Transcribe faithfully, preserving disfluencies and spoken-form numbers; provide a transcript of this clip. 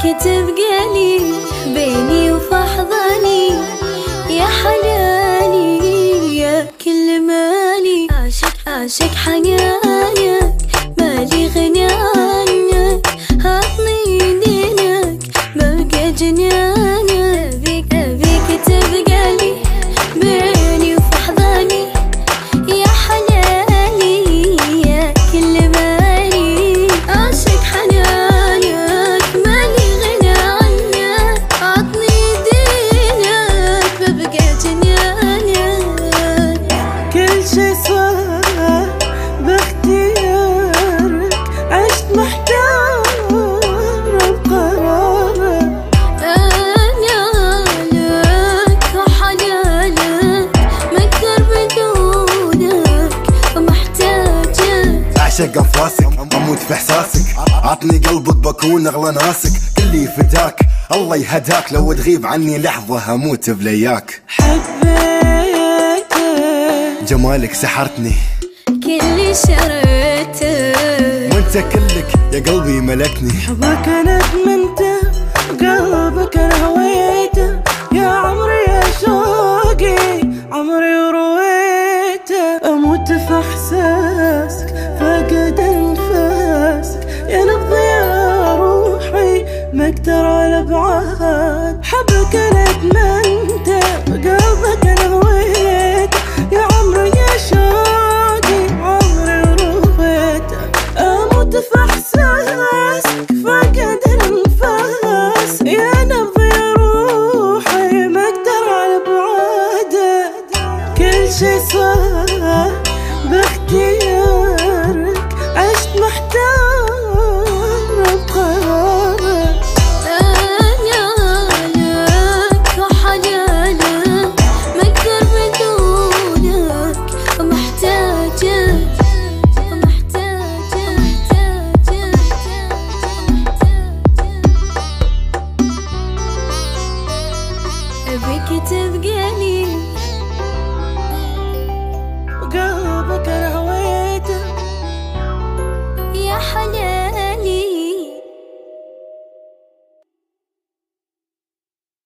تبقى لي بيني وفحضاني يا حناني يا كل مالي. عاشق عاشق حنانك مالي غنى عنك، عطني دينك ببقى جنانك. أبيك أبيك تبقى لي بيني وفحضاني يا حناني يا كل مالي. عاشق حنانك مالي غنى عنك، عطني دينك ببقى جنانك. كل شي صار باختيارك، عشت محتارة بقرارك. أنا لك وحنانك ما أقدر بدونك ومحتاجك. أعشق أنفاسك أموت في إحساسك، عطني قلبك بكون أغلى ناسك. كلي فداك الله يهداك، لو تغيب عني لحظة هموت بلياك. حبيتك جمالك سحرتني كل شريتك وانت كلك يا قلبي ملكني. حبك أنا أدمنته وقلبك أنا هويته، يا عمري يا شوقي عمري ورويته. أموت في إحساسك فقد أنفاسك، يا نبضي يا روحي ما أقدر على بعاد. حبك أنا أدمنته وقلبك أنا هويته، يا عمري يا شوقي عمري ورويته. أموت في إحساسك فقد الأنفاس، يا نبضي يا روحي ما أقدر على بعادك. كل شي صار باختيارك، عشت محتارة بقرارك. أنا لك وحنانك ما أقدر بدونك ومحتاجك ومحتاجك. أبيك تبقى لي